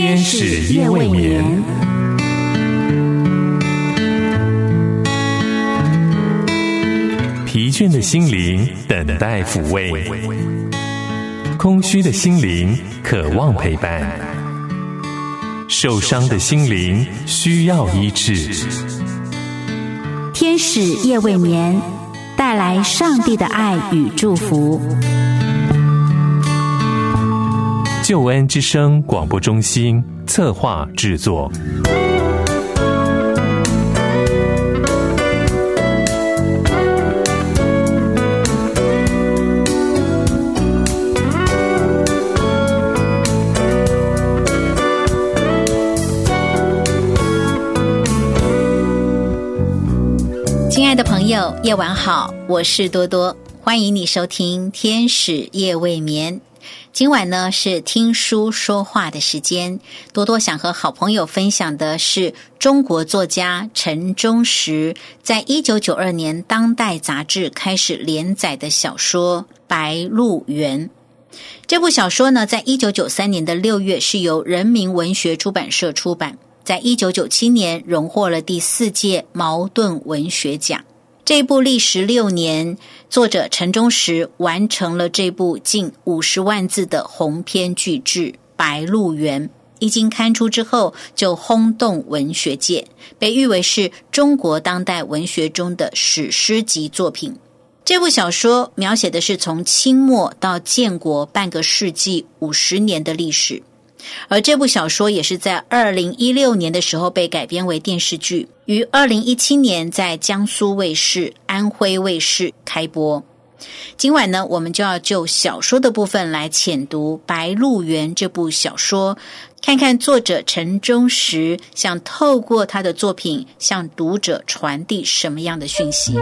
天使夜未眠。疲倦的心灵等待抚慰，空虚的心灵渴望陪伴，受伤的心灵需要医治。 天使夜未眠，带来上帝的爱与祝福。 救恩之声广播中心策划制作。 亲爱的朋友，夜晚好，我是多多，欢迎你收听天使夜未眠。今晚呢是听书说话的时间，多多想和好朋友分享的是中国作家陈忠实在1992年当代杂志开始连载的小说《白鹿原》。这部小说呢，在1993年的6月是由人民文学出版社出版，在1997年荣获了第4届茅盾文学奖。这部历时6年，作者陈忠实完成了这部近50万字的鸿篇巨制《白鹿原》，一经刊出之后就轰动文学界，被誉为是中国当代文学中的史诗级作品。这部小说描写的是从清末到建国半个世纪50年的历史，而这部小说也是在2016年的时候被改编为电视剧，于2017年在江苏卫视、安徽卫视开播。今晚呢，我们就要就小说的部分来浅读《白鹿原》这部小说，看看作者陈忠实想透过他的作品向读者传递什么样的讯息。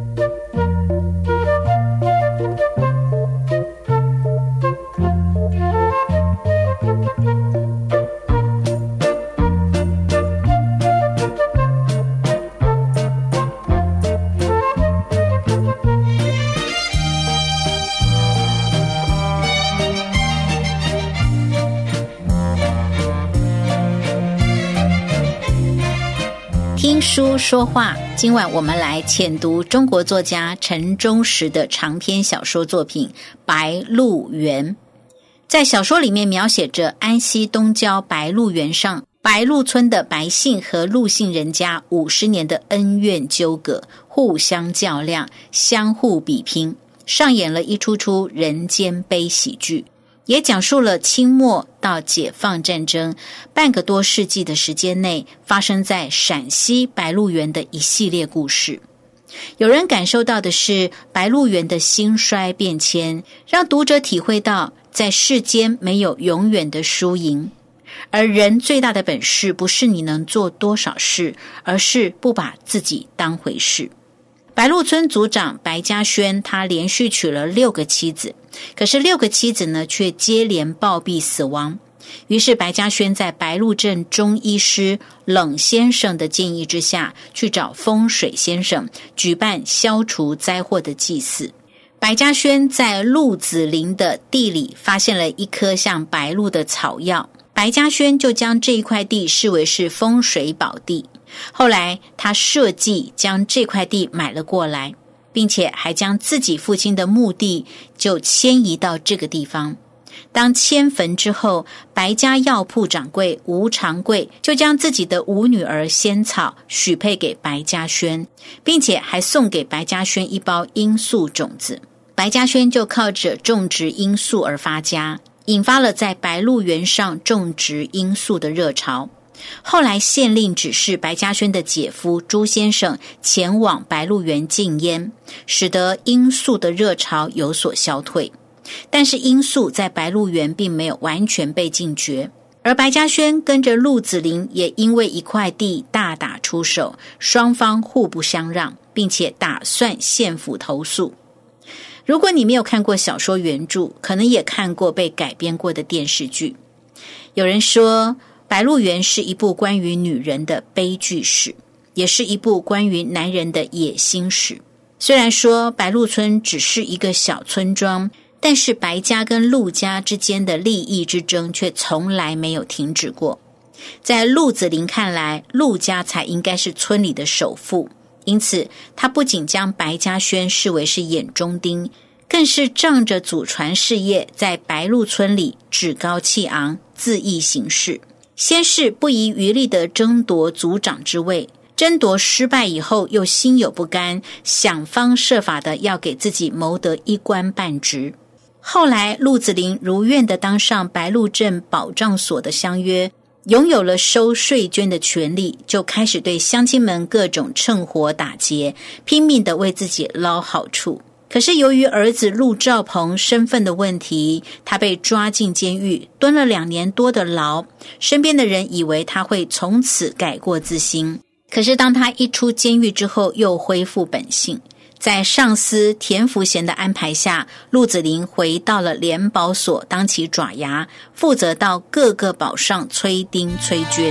听书说话，今晚我们来浅读中国作家陈忠实的长篇小说作品《白鹿原》。在小说里面描写着安溪东郊白鹿原上白鹿村的白姓和陆姓人家50年的恩怨纠葛，互相较量，相互比拼，上演了一出出人间悲喜剧，也讲述了清末到解放战争半个多世纪的时间内发生在陕西白鹿原的一系列故事。有人感受到的是白鹿原的兴衰变迁，让读者体会到在世间没有永远的输赢，而人最大的本事不是你能做多少事，而是不把自己当回事。白鹿村族长白嘉轩，他连续娶了6个妻子，可是6个妻子呢，却接连暴毙死亡。于是白嘉轩在白鹿镇中医师冷先生的建议之下，去找风水先生举办消除灾祸的祭祀。白嘉轩在鹿子林的地里发现了一棵像白鹿的草药，白嘉轩就将这一块地视为是风水宝地。后来他设计将这块地买了过来，并且还将自己父亲的墓地就迁移到这个地方。当迁坟之后，白家药铺掌柜吴长贵就将自己的5女儿仙草许配给白嘉轩，并且还送给白嘉轩一包罂粟种子。白嘉轩就靠着种植罂粟而发家，引发了在白鹿原上种植罂粟的热潮。后来县令指示白嘉轩的姐夫朱先生前往白鹿原禁烟，使得罂粟的热潮有所消退。但是罂粟在白鹿原并没有完全被禁绝，而白嘉轩跟着陆子霖也因为一块地大打出手，双方互不相让，并且打算县府投诉。如果你没有看过小说原著，可能也看过被改编过的电视剧。有人说白鹿原是一部关于女人的悲剧史，也是一部关于男人的野心史。虽然说白鹿村只是一个小村庄， 但是白家跟陆家之间的利益之争却从来没有停止过。在陆子霖看来，陆家才应该是村里的首富，因此他不仅将白嘉轩视为是眼中钉，更是仗着祖传事业在白鹿村里趾高气昂，恣意行事。先是不遗余力地争夺族长之位，争夺失败以后又心有不甘，想方设法的要给自己谋得一官半职。后来陆子霖如愿地当上白鹿镇保障所的乡约，拥有了收税捐的权利，就开始对乡亲们各种趁火打劫，拼命地为自己捞好处。可是由于儿子陆兆鹏身份的问题，他被抓进监狱，蹲了2年多的牢。身边的人以为他会从此改过自新，可是当他一出监狱之后，又恢复本性。在上司田福贤的安排下，陆子霖回到了联保所当起爪牙，负责到各个保上催丁催捐。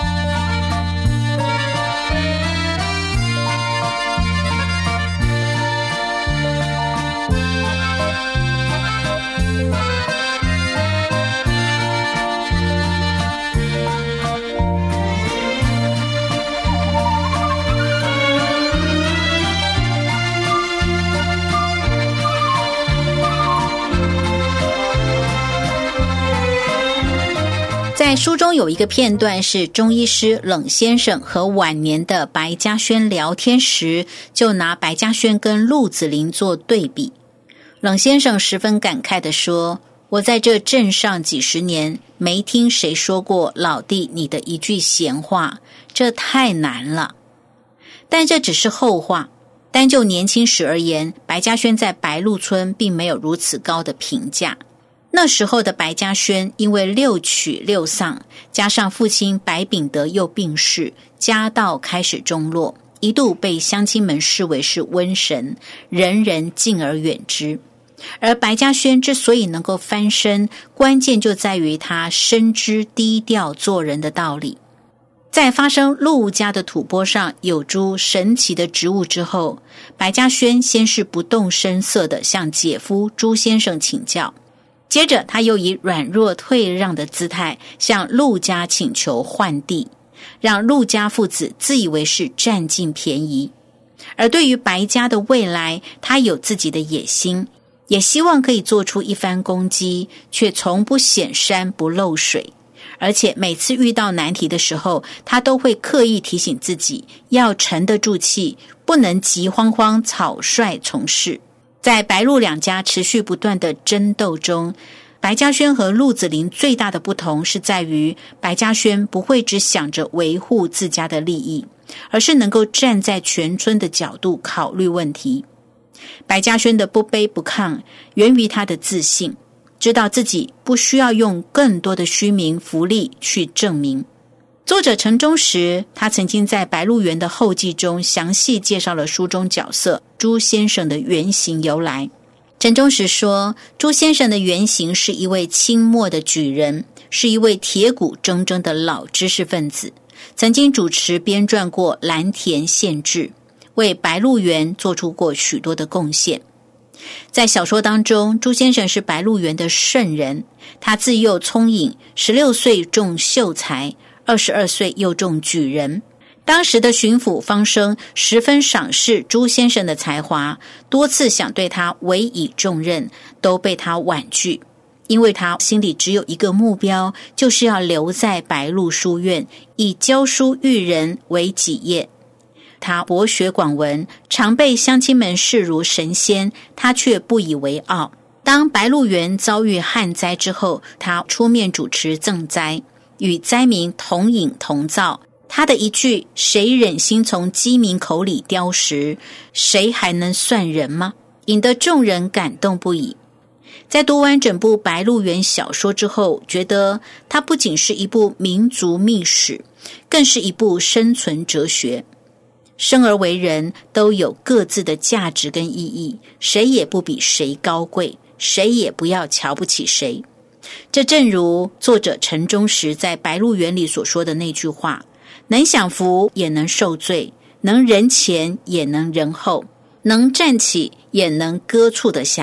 在书中有一个片段是中医师冷先生和晚年的白嘉轩聊天时，就拿白嘉轩跟陆子霖做对比。冷先生十分感慨地说，我在这镇上几十年，没听谁说过老弟你的一句闲话，这太难了。但这只是后话，单就年轻时而言，白嘉轩在白鹿村并没有如此高的评价。那时候的白嘉轩因为6娶6丧，加上父亲白秉德又病逝，家道开始中落，一度被乡亲们视为是瘟神，人人敬而远之。而白嘉轩之所以能够翻身，关键就在于他深知低调做人的道理。在发生陆家的吐蕃上有株神奇的植物之后，白嘉轩先是不动声色地向姐夫朱先生请教，接着他又以软弱退让的姿态向陆家请求换地，让陆家父子自以为是占尽便宜。而对于白家的未来，他有自己的野心，也希望可以做出一番功绩，却从不显山不露水。而且每次遇到难题的时候，他都会刻意提醒自己要沉得住气，不能急慌慌草率从事。在白陆两家持续不断的争斗中，白嘉轩和陆子霖最大的不同是在于，白嘉轩不会只想着维护自家的利益，而是能够站在全村的角度考虑问题。白嘉轩的不卑不亢源于他的自信，知道自己不需要用更多的虚名浮利去证明。作者陈忠实，他曾经在白鹿原的后记中详细介绍了书中角色朱先生的原型由来。陈忠实说，朱先生的原型是一位清末的举人，是一位铁骨铮铮的老知识分子，曾经主持编撰过蓝田县志，为白鹿原做出过许多的贡献。在小说当中，朱先生是白鹿原的圣人，他自幼聪颖，16岁中秀才，22岁又中举人。当时的巡抚方生十分赏识朱先生的才华，多次想对他委以重任，都被他婉拒，因为他心里只有一个目标，就是要留在白鹿书院，以教书育人为己业。他博学广文，常被乡亲们视如神仙，他却不以为傲。当白鹿原遭遇旱灾之后，他出面主持赈灾，与灾民同饮同灶。他的一句谁忍心从饥民口里叼食，谁还能算人吗，引得众人感动不已。在读完整部白鹿原小说之后，觉得它不仅是一部民族秘史，更是一部生存哲学。生而为人，都有各自的价值跟意义，谁也不比谁高贵，谁也不要瞧不起谁。这正如作者陈忠实在白鹿原里所说的那句话，能享福也能受罪，能人前也能人后，能站起也能搁处得下。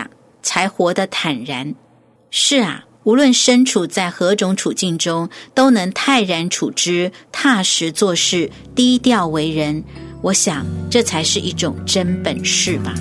才活得坦然。是啊，无论身处在何种处境中，都能泰然处之，踏实做事，低调为人。我想，这才是一种真本事吧。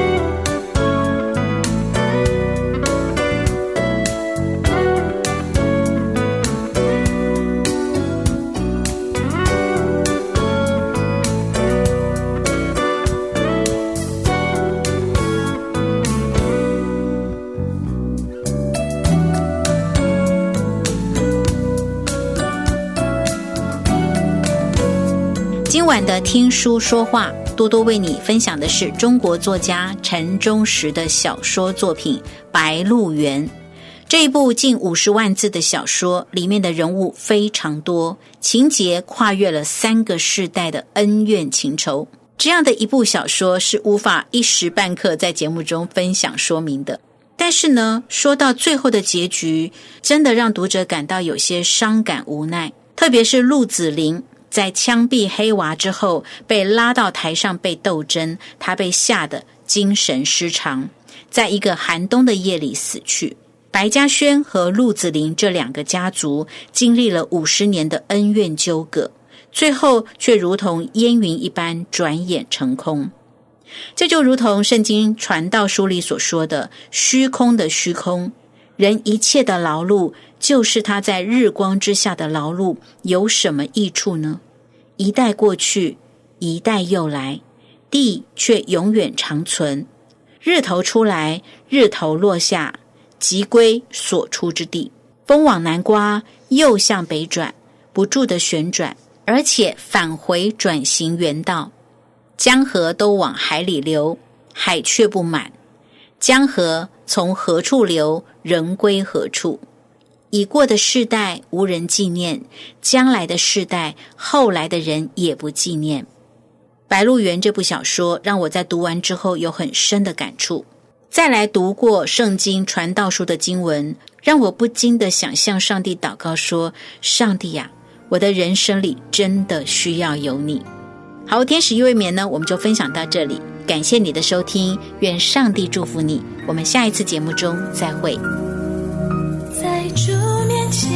今晚的听书说话，多多为你分享的是中国作家陈忠实的小说作品《白鹿原》。这一部近50万字的小说，里面的人物非常多，情节跨越了3个世代的恩怨情仇。这样的一部小说是无法一时半刻在节目中分享说明的。但是呢，说到最后的结局，真的让读者感到有些伤感无奈。特别是陆子霖在枪毙黑娃之后，被拉到台上被斗争，他被吓得精神失常，在一个寒冬的夜里死去。白嘉轩和陆子霖这2个家族经历了50年的恩怨纠葛，最后却如同烟云一般转眼成空。这就如同圣经传道书里所说的，虚空的虚空，人一切的劳碌就是他在日光之下的劳碌，有什么益处呢？一代过去，一代又来，地却永远长存。日头出来，日头落下，即归所出之地。风往南刮，又向北转，不住的旋转，而且返回转行原道。江河都往海里流，海却不满。江河从何处流，人归何处。已过的世代无人纪念，将来的世代后来的人也不纪念。白鹿原这部小说让我在读完之后有很深的感触。再来读过圣经传道书的经文，让我不禁地想向上帝祷告说，上帝呀，我的人生里真的需要有你。好，天使夜未眠呢，我们就分享到这里，感谢你的收听，愿上帝祝福你，我们下一次节目中再会。 在主面前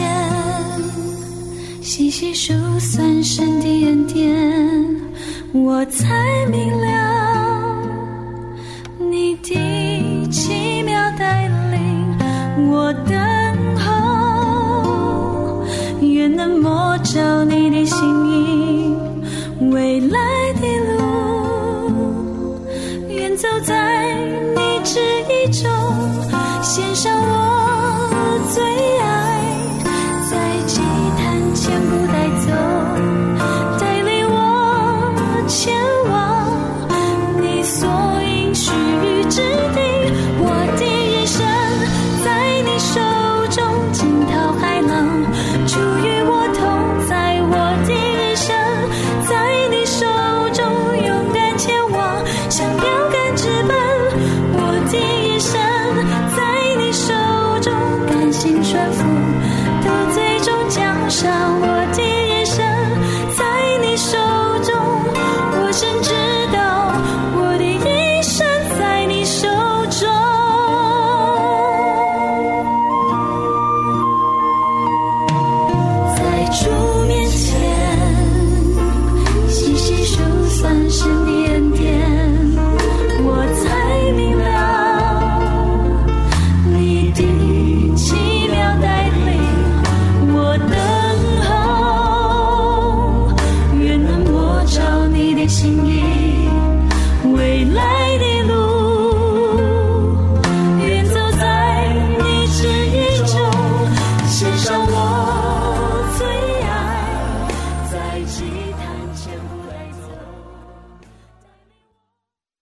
细细数算神的恩典，我才明了你的奇妙带领，我等候，愿能摸着你的心意，未来的路，愿走在你旨意中，献上我